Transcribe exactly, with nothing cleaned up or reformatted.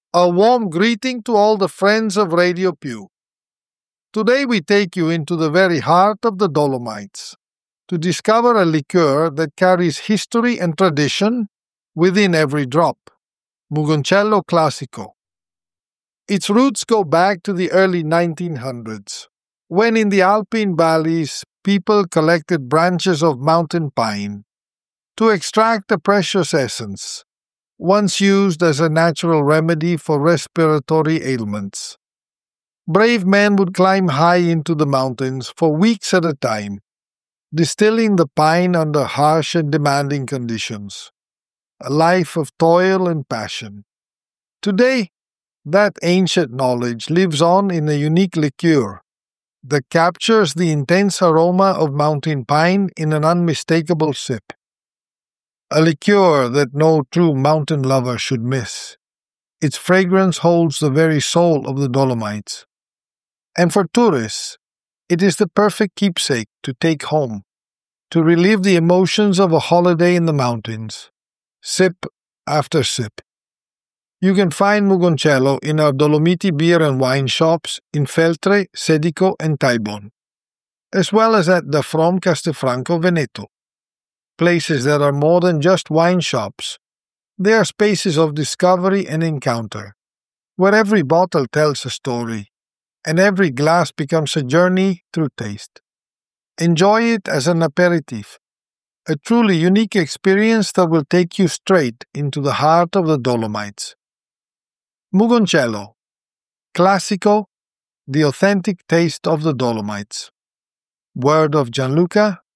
A warm greeting to all the friends of Radio Pew. Today we take you into the very heart of the Dolomites to discover a liqueur that carries history and tradition within every drop, Mugoncello Classico. Its roots go back to the early nineteen hundreds, when in the Alpine valleys people collected branches of mountain pine to extract a precious essence, once used as a natural remedy for respiratory ailments. Brave men would climb high into the mountains for weeks at a time, distilling the pine under harsh and demanding conditions. A life of toil and passion. Today, that ancient knowledge lives on in a unique liqueur that captures the intense aroma of mountain pine in an unmistakable sip. A liqueur that no true mountain lover should miss. Its fragrance holds the very soul of the Dolomites. And for tourists, it is the perfect keepsake to take home, to relive the emotions of a holiday in the mountains, sip after sip. You can find Mugoncello in our Dolomiti beer and wine shops in Feltre, Sedico, and Taibon, as well as at the From Castelfranco Veneto. Places that are more than just wine shops. They are spaces of discovery and encounter, where every bottle tells a story, and every glass becomes a journey through taste. Enjoy it as an aperitif, a truly unique experience that will take you straight into the heart of the Dolomites. Mugoncello, Classico, the authentic taste of the Dolomites. Word of Gianluca,